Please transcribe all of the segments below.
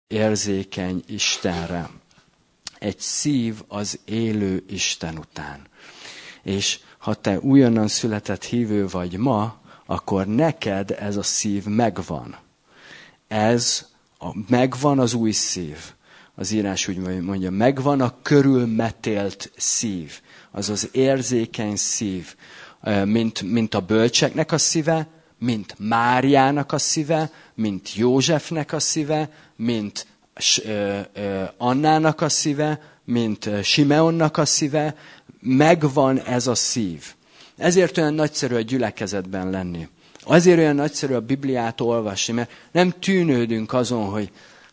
érzékeny Istenre. Egy szív az élő Isten után. És ha te újonnan született hívő vagy ma, akkor neked ez a szív megvan. Megvan az új szív. Az írás úgy mondja, megvan a körülmetélt szív. Az az érzékeny szív. Mint a bölcseknek a szíve, mint Máriának a szíve, mint Józsefnek a szíve, mint Annának a szíve, mint Simeonnak a szíve, megvan ez a szív. Ezért olyan nagyszerű a gyülekezetben lenni. Azért olyan nagyszerű a Bibliát olvasni, mert nem tűnődünk azon, hogy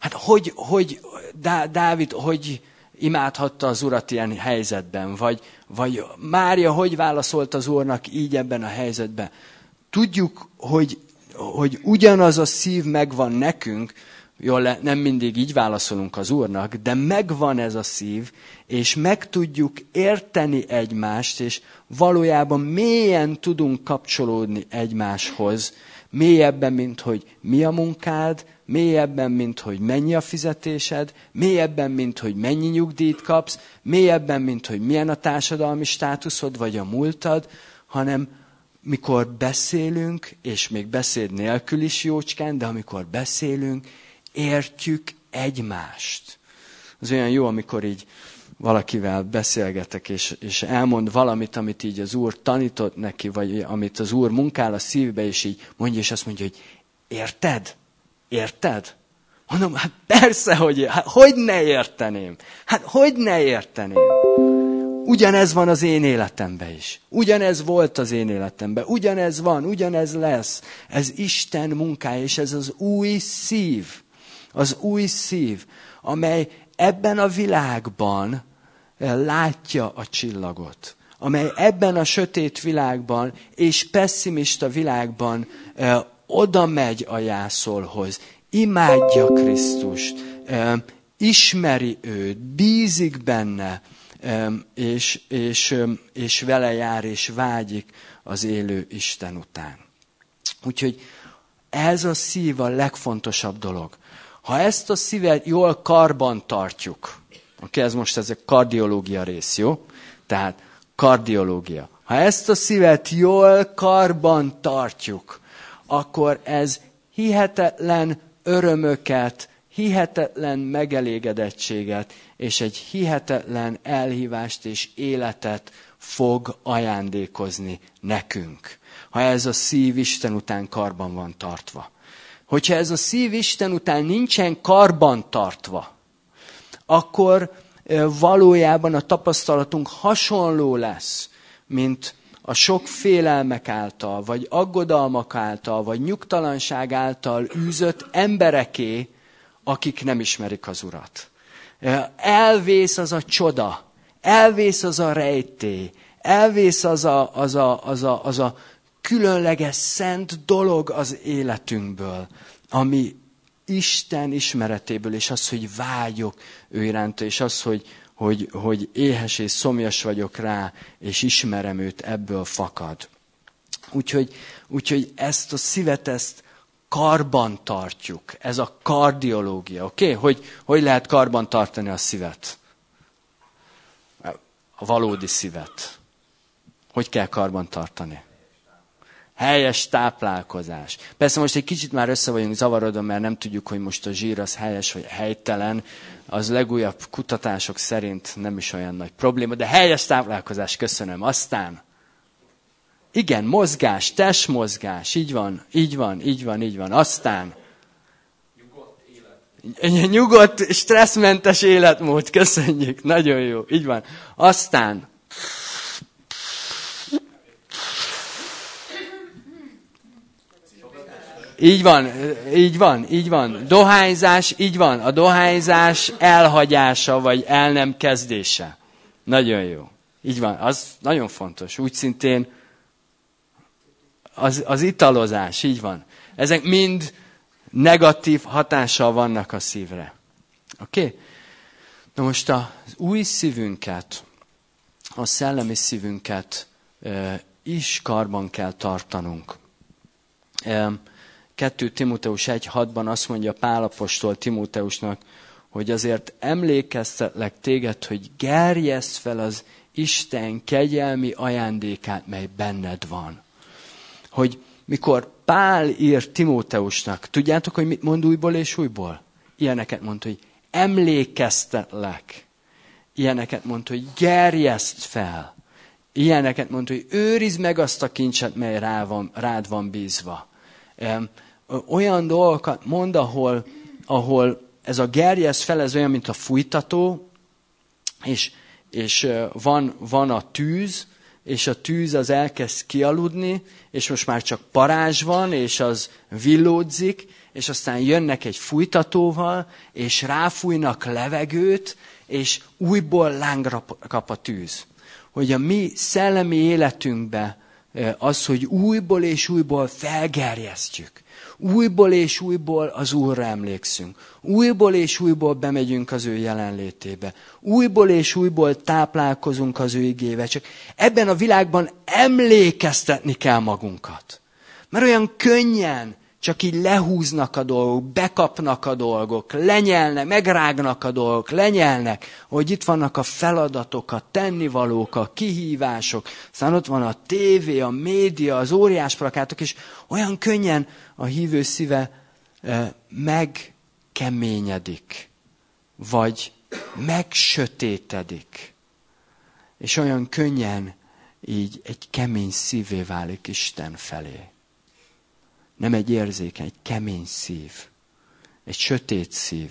Dávid hogy imádhatta az Urat ilyen helyzetben, vagy Mária hogy válaszolt az Úrnak így ebben a helyzetben. Tudjuk, hogy ugyanaz a szív megvan nekünk, jól nem mindig így válaszolunk az Úrnak, de megvan ez a szív, és meg tudjuk érteni egymást, és valójában mélyen tudunk kapcsolódni egymáshoz, mélyebben, mint hogy mi a munkád, mélyebben, mint hogy mennyi a fizetésed, mélyebben, mint hogy mennyi nyugdíjt kapsz, mélyebben, mint hogy milyen a társadalmi státuszod, vagy a múltad, hanem mikor beszélünk, és még beszéd nélkül is jócskán, de amikor beszélünk, értjük egymást. Az olyan jó, amikor így valakivel beszélgetek, és elmond valamit, amit így az Úr tanított neki, vagy amit az Úr munkál a szívbe, és így mondja, és azt mondja, hogy érted? Érted? Mondom, hát persze, hogy ne érteném? Hogy ne érteném? Ugyanez van az én életemben is. Ugyanez volt az én életemben. Ugyanez van, ugyanez lesz. Ez Isten munkája, és ez az új szív. Az új szív, amely ebben a világban látja a csillagot. Amely ebben a sötét világban és pesszimista világban oda megy a jászolhoz. Imádja Krisztust. Ismeri őt, bízik benne, és vele jár, és vágyik az élő Isten után. Úgyhogy ez a szív a legfontosabb dolog. Ha ezt a szívet jól karban tartjuk, ez most ez a kardiológia rész, jó? Tehát kardiológia. Ha ezt a szívet jól karban tartjuk, akkor ez hihetetlen örömöket, hihetetlen megelégedettséget, és egy hihetetlen elhívást és életet fog ajándékozni nekünk. Ha ez a szív Isten után karban van tartva. Hogyha ez a szív Isten után nincsen karban tartva, akkor valójában a tapasztalatunk hasonló lesz, mint a sok félelmek által, vagy aggodalmak által, vagy nyugtalanság által űzött embereké, akik nem ismerik az Urat. Elvész az a csoda, elvész az a rejtély, elvész az a különleges szent dolog az életünkből, ami Isten ismeretéből, és az, hogy vágyok ő iránta, és az, hogy éhes és szomjas vagyok rá, és ismerem őt, ebből fakad. Úgyhogy ezt a szívet, ezt karban tartjuk. Ez a kardiológia, oké? Hogy lehet karban tartani a szívet? A valódi szívet. Hogy kell karban tartani? Helyes táplálkozás. Persze most egy kicsit már össze vagyunk zavarodva, mert nem tudjuk, hogy most a zsír az helyes vagy helytelen. Az legújabb kutatások szerint nem is olyan nagy probléma, de helyes táplálkozás, köszönöm. Aztán, igen, mozgás, testmozgás, így van. Aztán, nyugodt, stresszmentes életmód, köszönjük, nagyon jó, így van. Aztán, így van. Dohányzás, így van. A dohányzás elhagyása, vagy el nem kezdése. Nagyon jó. Így van, az nagyon fontos. Úgy szintén az italozás, így van. Ezek mind negatív hatással vannak a szívre. Oké? Na most az új szívünket, a szellemi szívünket is karban kell tartanunk. 2 Timóteus 1.6-ban azt mondja Pál apostol Timóteusnak, hogy azért emlékeztetlek téged, hogy gerjeszd fel az Isten kegyelmi ajándékát, mely benned van. Hogy mikor Pál ír Timóteusnak, tudjátok, hogy mit mond újból és újból? Ilyeneket mond, hogy emlékeztetlek. Ilyeneket mond, hogy gerjeszd fel. Ilyeneket mond, hogy őrizd meg azt a kincset, mely rád van bízva. Olyan dolgokat mond, ahol ez a gerjeszd fel, ez olyan, mint a fújtató, és van a tűz, és a tűz az elkezd kialudni, és most már csak parázs van, és az villódzik, és aztán jönnek egy fújtatóval, és ráfújnak levegőt, és újból lángra kap a tűz. Hogy a mi szellemi életünkbe az, hogy újból és újból felgerjesztjük. Újból és újból az Úrra emlékszünk. Újból és újból bemegyünk az ő jelenlétébe. Újból és újból táplálkozunk az ő igével. Csak ebben a világban emlékeztetni kell magunkat. Mert olyan könnyen csak így lehúznak a dolgok, bekapnak a dolgok, lenyelnek, megrágnak a dolgok, lenyelnek, hogy itt vannak a feladatok, a tennivalók, a kihívások, aztán ott van a tévé, a média, az óriás plakátok, és olyan könnyen a hívő szíve megkeményedik, vagy megsötétedik, és olyan könnyen így egy kemény szívvé válik Isten felé. Nem egy érzékeny, egy kemény szív. Egy sötét szív.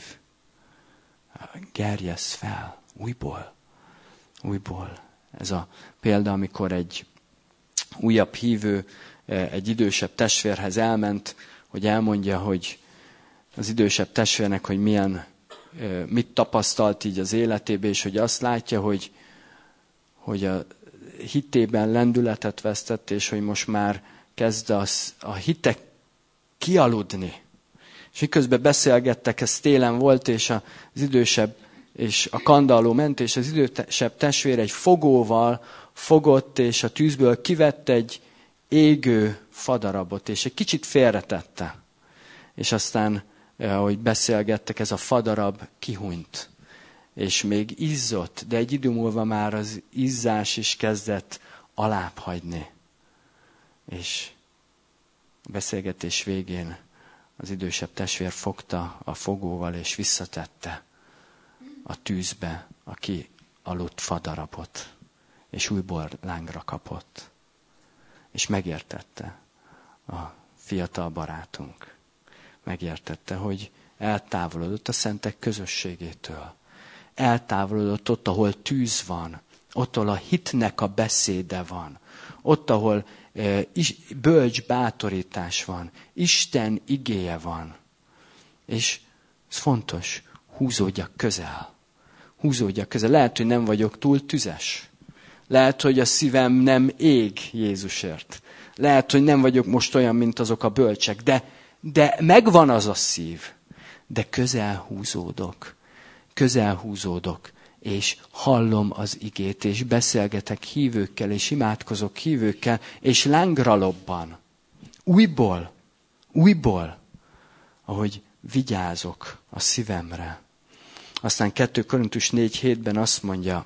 Gerjesz fel. Újból. Újból. Ez a példa, amikor egy újabb hívő egy idősebb testvérhez elment, hogy elmondja, hogy az idősebb testvérnek, hogy mit tapasztalt így az életében, és hogy azt látja, hogy a hitében lendületet vesztett, és hogy most már kezd a hitek kialudni. És miközben beszélgettek, ez télen volt, és az idősebb és a kandalló ment, és az idősebb testvér egy fogóval fogott, és a tűzből kivett egy égő fadarabot, és egy kicsit félretette. És aztán, ahogy beszélgettek, ez a fadarab kihunyt. És még izzott, de egy idő múlva már az izzás is kezdett alább hagyni. És a beszélgetés végén az idősebb testvér fogta a fogóval, és visszatette a tűzbe a kialudt fadarabot, és újból lángra kapott. És megértette a fiatal barátunk. Megértette, hogy eltávolodott a szentek közösségétől. Eltávolodott ott, ahol tűz van, ott, ahol a hitnek a beszéde van, ott, ahol bölcs bátorítás van, Isten igéje van. És ez fontos, húzódjak közel. Húzódjak közel. Lehet, hogy nem vagyok túl tüzes. Lehet, hogy a szívem nem ég Jézusért. Lehet, hogy nem vagyok most olyan, mint azok a bölcsek, de megvan az a szív. De közel húzódok, és hallom az igét, és beszélgetek hívőkkel, és imádkozok hívőkkel, és lángra lobban. Újból, ahogy vigyázok a szívemre. Aztán 2 Korintus 4.7-ben azt mondja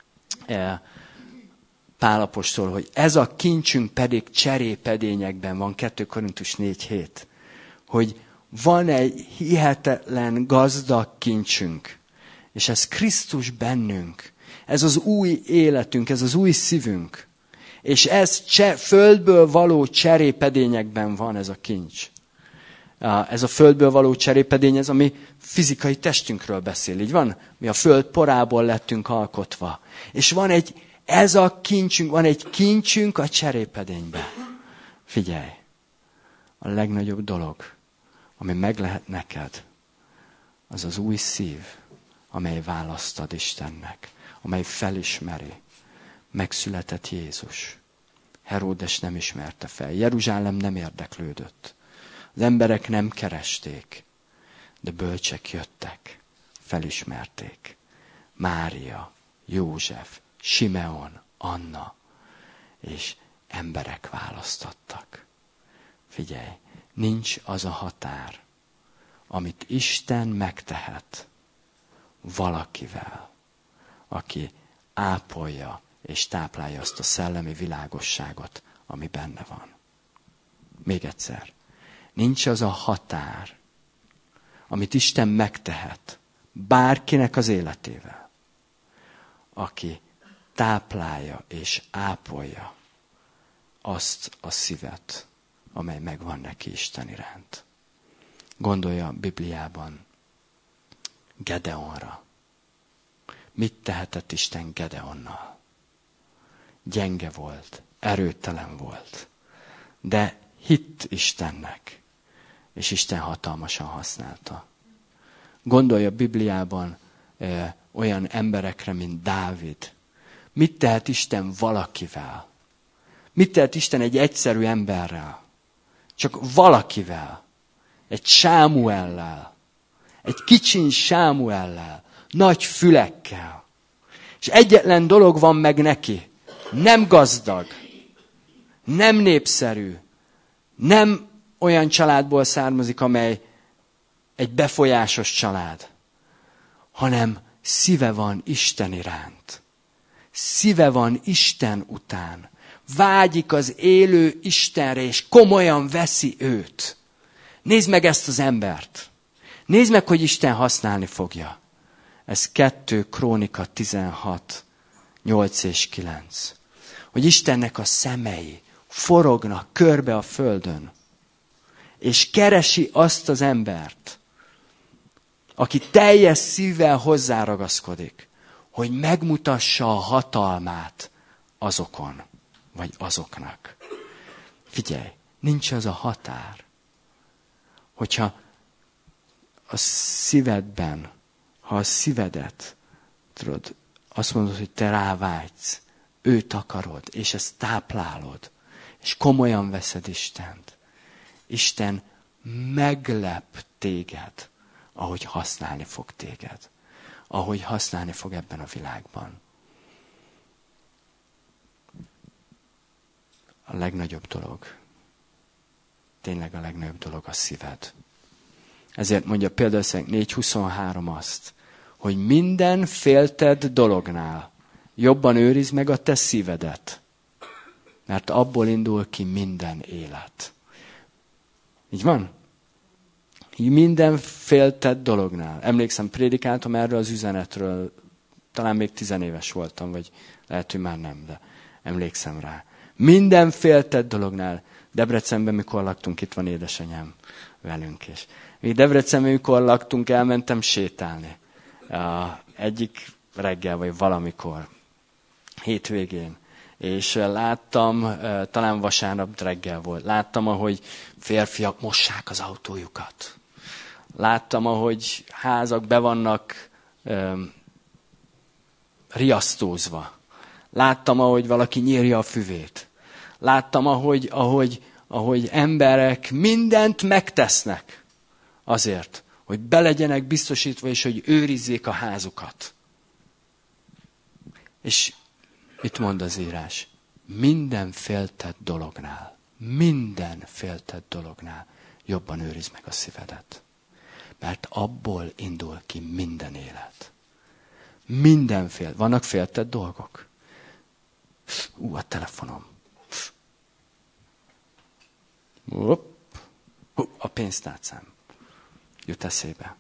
Pál apostol, hogy ez a kincsünk pedig cserépedényekben van, 2 Korintus 4.7, hogy van egy hihetetlen gazdag kincsünk, és ez Krisztus bennünk, ez az új életünk, ez az új szívünk, és ez földből való cserépedényekben van ez a kincs. Ez a földből való cserépedény, ez a mi fizikai testünkről beszél, így van? Mi a föld porából lettünk alkotva. És van egy kincsünk a cserépedényben. Figyelj, a legnagyobb dolog, ami meg lehet neked, az az új szív, amely választad Istennek, amely felismeri, megszületett Jézus. Heródes nem ismerte fel, Jeruzsálem nem érdeklődött. Az emberek nem keresték, de bölcsek jöttek, felismerték. Mária, József, Simeon, Anna, és emberek választottak. Figyelj, nincs az a határ, amit Isten megtehet valakivel, aki ápolja és táplálja azt a szellemi világosságot, ami benne van. Még egyszer. Nincs az a határ, amit Isten megtehet bárkinek az életével, aki táplálja és ápolja azt a szívet, amely megvan neki Isten iránt. Gondolja a Bibliában Gedeonra. Mit tehetett Isten Gedeonnal? Gyenge volt, erőtelen volt, de hitt Istennek, és Isten hatalmasan használta. Gondolja a Bibliában olyan emberekre, mint Dávid. Mit tehet Isten valakivel? Mit tehet Isten egy egyszerű emberrel? Csak valakivel. Egy Sámuellel. Egy kicsiny Sámuellel. Nagy fülekkel. És egyetlen dolog van meg neki. Nem gazdag. Nem népszerű. Nem olyan családból származik, amely egy befolyásos család. Hanem szíve van Isten iránt. Szíve van Isten után. Vágyik az élő Istenre, és komolyan veszi őt. Nézd meg ezt az embert. Nézd meg, hogy Isten használni fogja. Ez 2 Krónika 16, 8 és 9. Hogy Istennek a szemei forognak körbe a földön, és keresi azt az embert, aki teljes szívvel hozzáragaszkodik, hogy megmutassa a hatalmát azokon, vagy azoknak. Figyelj, nincs az a határ, hogyha a szívedben, ha a szívedet, tudod, azt mondod, hogy te rávágysz, őt akarod, és ezt táplálod, és komolyan veszed Istent. Isten meglep téged, ahogy használni fog téged. Ahogy használni fog ebben a világban. A legnagyobb dolog, tényleg a legnagyobb dolog a szíved. Ezért mondja például 4.23 azt, hogy minden féltett dolognál jobban őrizd meg a te szívedet, mert abból indul ki minden élet. Így van? Így minden féltett dolognál. Emlékszem, prédikáltam erről az üzenetről, talán még 10 éves voltam, vagy lehet, hogy már nem, de emlékszem rá. Minden féltett dolognál. Debrecenben, mikor laktunk, itt van édesanyám velünk is. Mi Debrecenben, mikor laktunk, elmentem sétálni. Egyik reggel, vagy valamikor, hétvégén. És láttam, talán vasárnap reggel volt, láttam, ahogy férfiak mossák az autójukat. Láttam, ahogy házak be vannak riasztózva. Láttam, ahogy valaki nyírja a füvét. Láttam, ahogy emberek mindent megtesznek azért, hogy be legyenek biztosítva, és hogy őrizzék a házukat. És mit mond az írás? Minden féltett dolognál jobban őrizd meg a szívedet. Mert abból indul ki minden élet. Vannak féltett dolgok? A telefonom. A pénztárcám. Jut eszébe.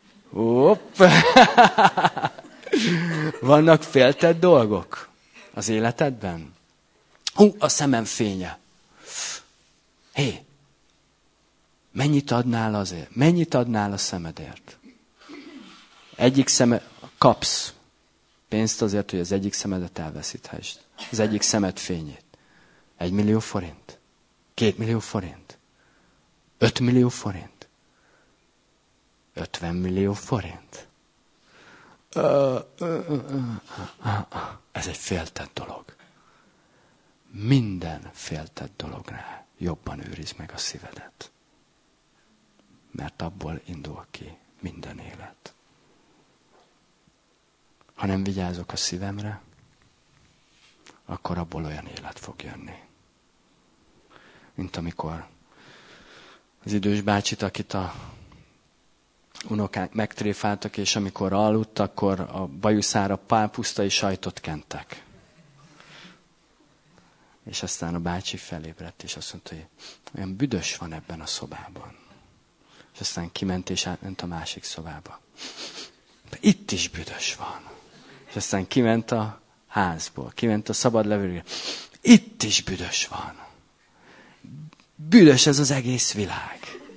Vannak féltett dolgok az életedben? A szemem fénye. Hé, mennyit adnál azért? Mennyit adnál a szemedért? Kapsz pénzt azért, hogy az egyik szemedet elveszíthessd. Az egyik szemed fényét. 1 millió forint? 2 millió forint? 5 millió forint? 50 millió forint? Ez egy féltett dolog. Minden féltett dolognál jobban őrizd meg a szívedet. Mert abból indul ki minden élet. Ha nem vigyázok a szívemre, akkor abból olyan élet fog jönni. Mint amikor az idős bácsit, akit a unokák megtréfáltak, és amikor aludt, akkor a bajuszára pálpusztai sajtot kentek. És aztán a bácsi felébredt, és azt mondta, hogy olyan büdös van ebben a szobában. És aztán kiment, és átment a másik szobába. De itt is büdös van. És aztán kiment a házból, kiment a szabad levegőre. Itt is büdös van. Büdös ez az egész világ.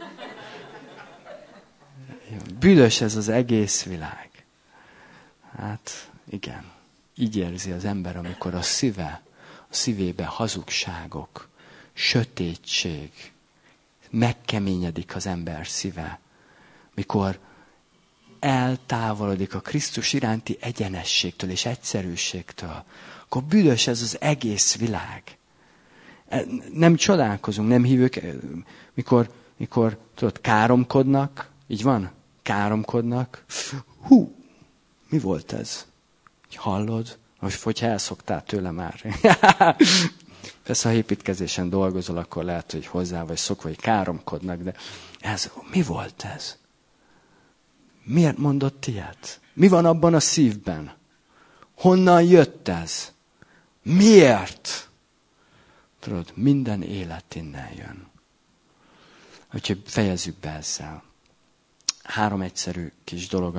Büdös ez az egész világ. Hát igen, így érzi az ember, amikor a szívébe hazugságok, sötétség, megkeményedik az ember szíve, mikor eltávolodik a Krisztus iránti egyenességtől és egyszerűségtől, akkor büdös ez az egész világ. Nem csodálkozunk, nem hívők, mikor tudod, káromkodnak, így van? Káromkodnak. Mi volt ez? Hallod? Most, hogyha elszoktál tőle már. Persze, ha építkezésen dolgozol, akkor lehet, hogy hozzá vagy szokva, hogy káromkodnak, de mi volt ez? Miért mondott ilyet? Mi van abban a szívben? Honnan jött ez? Miért? Tudod, minden élet innen jön. Úgyhogy fejezzük be ezzel. 3 egyszerű kis dolog,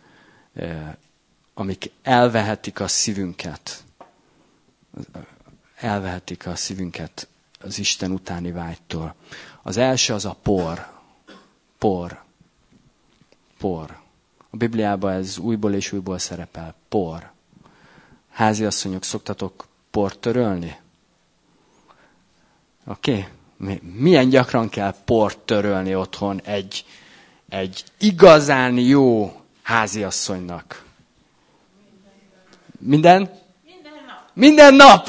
amik elvehetik a szívünket. Elvehetik a szívünket az Isten utáni vágytól. Az első az a por. Por. A Bibliában ez újból és újból szerepel. Por. Háziasszonyok, szoktatok port törölni? Oké? Milyen gyakran kell port törölni otthon egy igazán jó háziasszonynak? Minden nap!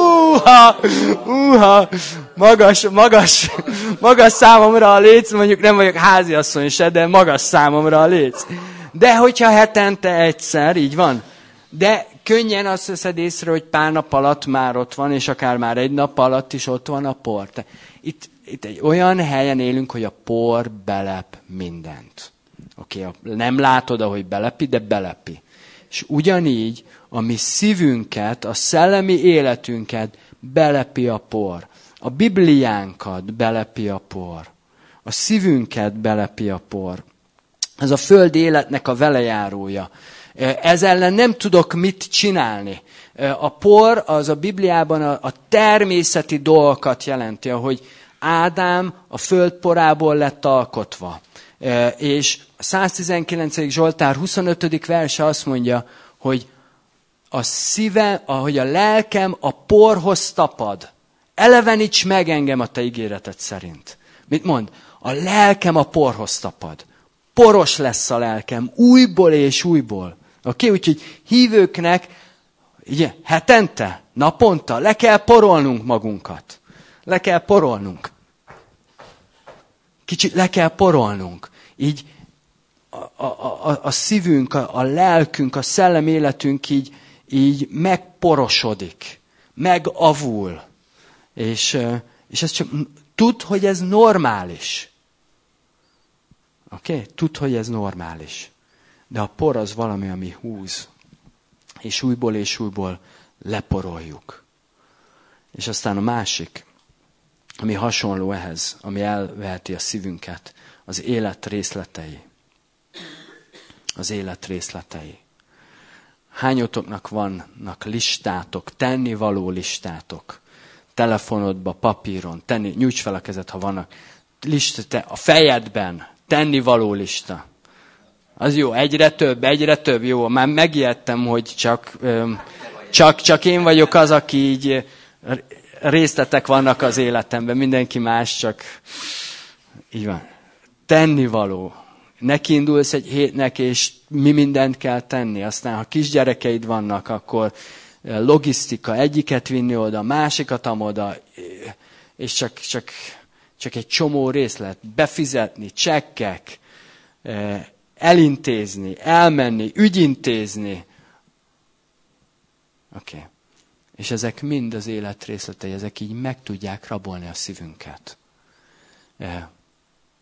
Magas számomra a léc, mondjuk nem vagyok háziasszony se, de magas számomra a léc. De hogyha hetente egyszer, így van, de könnyen azt veszed észre, hogy pár nap alatt már ott van, és akár már egy nap alatt is ott van a por. Itt egy olyan helyen élünk, hogy a por belep mindent. Oké, nem látod, ahogy belepi, de belepi. És ugyanígy a mi szívünket, a szellemi életünket belepi a por. A Bibliánkat belepi a por. A szívünket belepi a por. Ez a földi életnek a velejárója. Ez ellen nem tudok mit csinálni. A por az a Bibliában a természeti dolgokat jelenti, ahogy Ádám a föld porából lett alkotva. És a 119. Zsoltár 25. verse azt mondja, hogy a szíve, ahogy a lelkem a porhoz tapad. Eleveníts meg engem a te ígéreted szerint. Mit mond? A lelkem a porhoz tapad. Poros lesz a lelkem, újból és újból. Oké, úgyhogy hívőknek ugye, hetente, naponta le kell porolnunk magunkat. Le kell porolnunk. Kicsit le kell porolnunk. Így a szívünk, a lelkünk, a szellem életünk így megporosodik, megavul. És ez csak tudd, hogy ez normális. Oké? Tudd, hogy ez normális. De a por az valami, ami húz. És újból leporoljuk. És aztán a másik, ami hasonló ehhez, ami elveheti a szívünket, az élet részletei. Az élet részletei. Hányotoknak vannak listátok, tennivaló listátok? Telefonodba, papíron, nyújts fel a kezed, ha vannak. A fejedben, tennivaló lista. Az jó, egyre több, jó. Már megijedtem, hogy csak én vagyok az, aki így részletek vannak az életemben. Mindenki más, csak így van. Tennivaló. Nekiindulsz egy hétnek, és mi mindent kell tenni. Aztán, ha kisgyerekeid vannak, akkor logisztika, egyiket vinni oda, másikat amoda, és csak egy csomó részlet. Befizetni, csekkek, elintézni, elmenni, ügyintézni. Oké. És ezek mind az élet részletei, ezek így meg tudják rabolni a szívünket.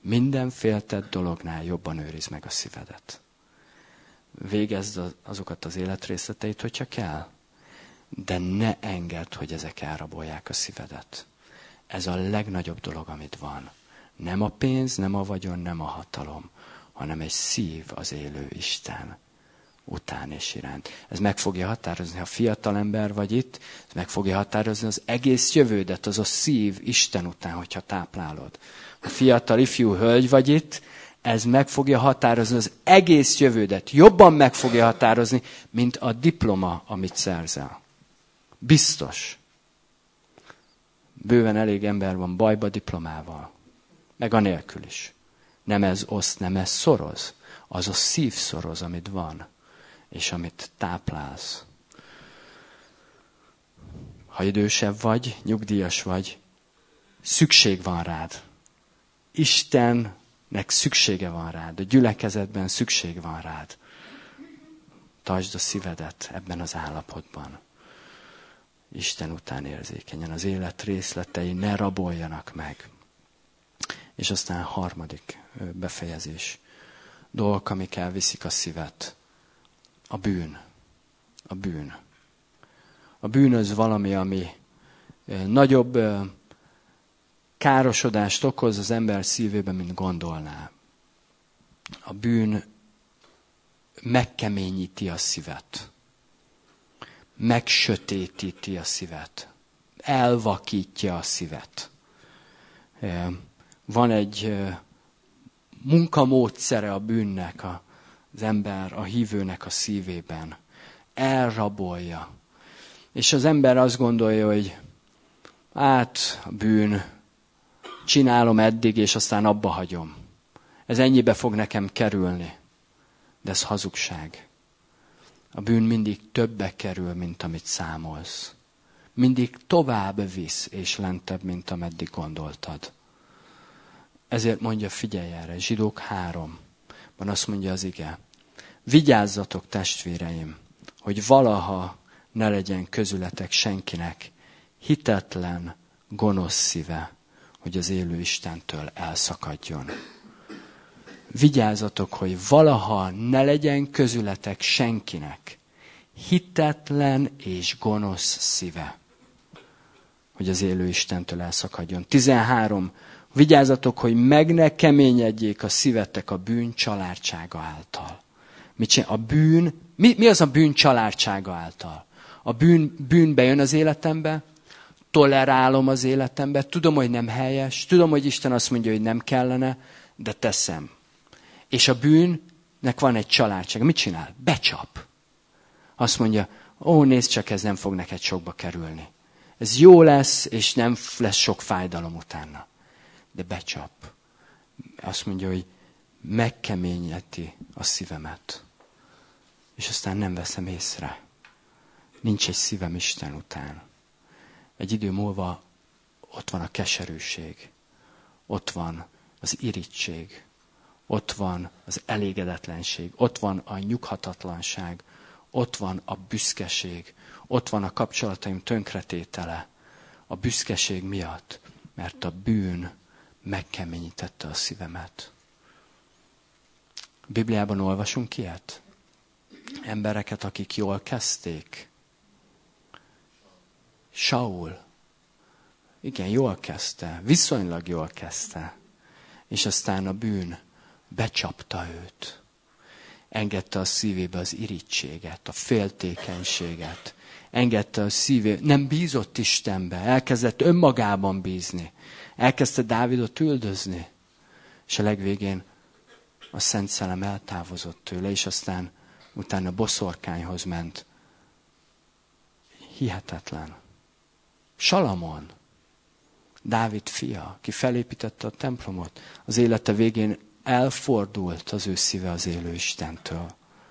Minden féltett dolognál jobban őrizd meg a szívedet. Végezd azokat az életrészleteit, hogyha kell. De ne engedd, hogy ezek elrabolják a szívedet. Ez a legnagyobb dolog, amit van. Nem a pénz, nem a vagyon, nem a hatalom, hanem egy szív az élő Isten után és iránt. Ez meg fogja határozni, ha fiatal ember vagy itt, ez meg fogja határozni az egész jövődet, az a szív Isten után, hogyha táplálod. Ha fiatal ifjú hölgy vagy itt, ez meg fogja határozni az egész jövődet. Jobban meg fogja határozni, mint a diploma, amit szerzel. Biztos. Bőven elég ember van bajba diplomával. Meg anélkül is. Nem ez oszt, nem ez szoroz. Az a szív szoroz, amit van. És amit táplálsz. Ha idősebb vagy, nyugdíjas vagy, szükség van rád. Istennek szüksége van rád. A gyülekezetben szükség van rád. Tartsd a szívedet ebben az állapotban. Isten után érzékenyen. Az élet részletei ne raboljanak meg. És aztán harmadik befejezés. Dolgok, amik elviszik a szívet. A bűn. A bűn. A bűn az valami, ami nagyobb károsodást okoz az ember szívében, mint gondolná. A bűn megkeményíti a szívet. Megsötétíti a szívet. Elvakítja a szívet. Van egy munkamódszere a bűnnek az ember, a hívőnek a szívében. Elrabolja. És az ember azt gondolja, hogy hát a bűn, csinálom eddig, és aztán abba hagyom. Ez ennyibe fog nekem kerülni. De ez hazugság. A bűn mindig többe kerül, mint amit számolsz. Mindig tovább visz, és lentebb, mint ameddig gondoltad. Ezért mondja, figyelj erre, Zsidók 3-ban azt mondja az ige. Vigyázzatok, testvéreim, hogy valaha ne legyen közületek senkinek hitetlen, gonosz szíve, hogy az élő Istentől elszakadjon. Vigyázzatok, hogy valaha ne legyen közületek senkinek hitetlen és gonosz szíve, hogy az élő Istentől elszakadjon. 13. Vigyázzatok, hogy meg ne keményedjék a szívetek a bűn családsága által. A bűn, mi az a bűn családsága által? A bűn bejön az életembe, tolerálom az életembe, tudom, hogy nem helyes, tudom, hogy Isten azt mondja, hogy nem kellene, de teszem. És a bűnnek van egy családsága. Mit csinál? Becsap. Azt mondja, nézd csak, ez nem fog neked sokba kerülni. Ez jó lesz, és nem lesz sok fájdalom utána. De becsap. Azt mondja, hogy megkeményíti a szívemet. És aztán nem veszem észre. Nincs egy szívem Isten után. Egy idő múlva ott van a keserűség. Ott van az irigység. Ott van az elégedetlenség. Ott van a nyughatatlanság. Ott van a büszkeség. Ott van a kapcsolataim tönkretétele. A büszkeség miatt. Mert a bűn megkeményítette a szívemet. A Bibliában olvasunk ilyet? Embereket, akik jól kezdték. Saul. Igen, jól kezdte. Viszonylag jól kezdte. És aztán a bűn becsapta őt. Engedte a szívébe az irítséget, a féltékenységet. Engedte a szívébe. Nem bízott Istenbe. Elkezdett önmagában bízni. Elkezdte Dávidot üldözni. És a legvégén a Szent Szellem eltávozott tőle, és aztán utána boszorkányhoz ment. Hihetetlen. Salamon, Dávid fia, ki felépítette a templomot, az élete végén elfordult az ő szíve az élő Istentől.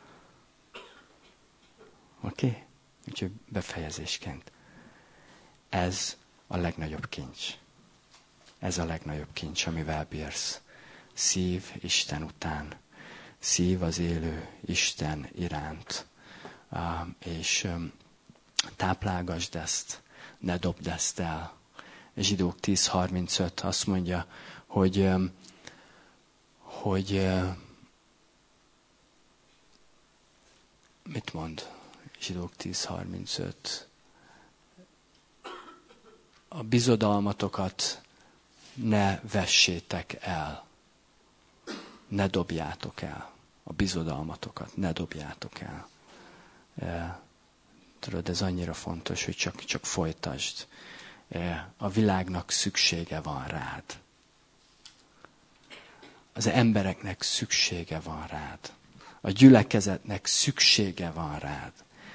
Oké? Úgyhogy befejezésként. Ez a legnagyobb kincs. Ez a legnagyobb kincs, amivel bírsz. Szív Isten után. Szív az élő Isten iránt. És táplálgasd ezt. Ne dobd ezt el. Zsidók 10.35 azt mondja, hogy hogy mit mond Zsidók 10:35? A bizodalmatokat ne vessétek el. Ne dobjátok el. A bizodalmatokat ne dobjátok el. Tudod, ez annyira fontos, hogy csak folytasd. A világnak szüksége van rád. Az embereknek szüksége van rád. A gyülekezetnek szüksége van rád.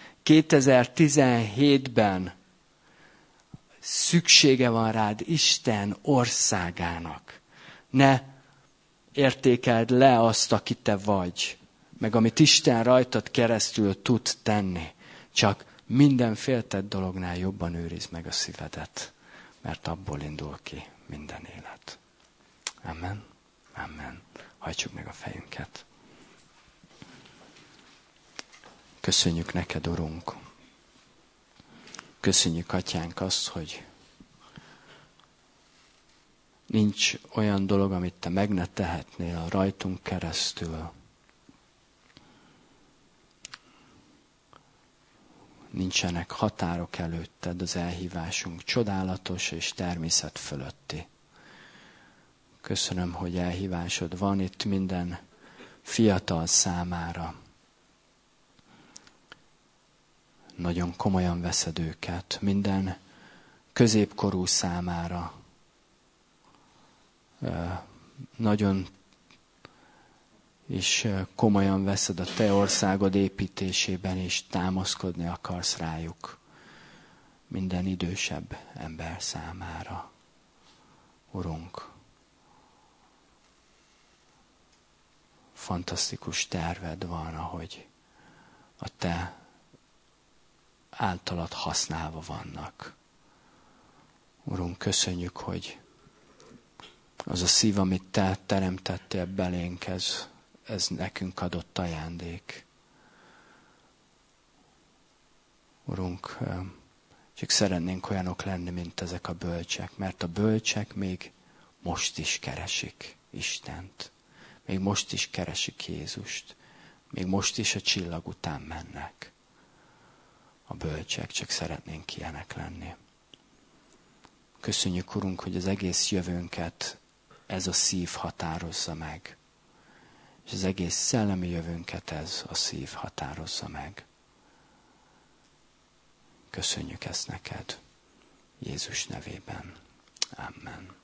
2017-ben szüksége van rád Isten országának. Ne értékeld le azt, aki te vagy, meg amit Isten rajtad keresztül tud tenni. Csak minden féltett dolognál jobban őrizd meg a szívedet, mert abból indul ki minden élet. Amen. Amen. Hajtsuk meg a fejünket. Köszönjük neked, Urunk. Köszönjük, Atyánk, azt, hogy nincs olyan dolog, amit te meg ne tehetnél rajtunk keresztül. Nincsenek határok előtted, az elhívásunk csodálatos és természet fölötti. Köszönöm, hogy elhívásod van itt minden fiatal számára. Nagyon komolyan veszed őket, minden középkorú számára. Nagyon és komolyan veszed a te országod építésében, és támaszkodni akarsz rájuk minden idősebb ember számára. Urunk, fantasztikus terved van, ahogy a te általad használva vannak. Urunk, köszönjük, hogy az a szív, amit te teremtettél belénk, ez nekünk adott ajándék. Urunk, csak szeretnénk olyanok lenni, mint ezek a bölcsek, mert a bölcsek még most is keresik Istent. Még most is keresik Jézust. Még most is a csillag után mennek. A bölcsek, csak szeretnénk ilyenek lenni. Köszönjük, Urunk, hogy az egész jövőnket ez a szív határozza meg. És az egész szellemi jövőnket ez a szív határozza meg. Köszönjük ezt neked. Jézus nevében. Amen.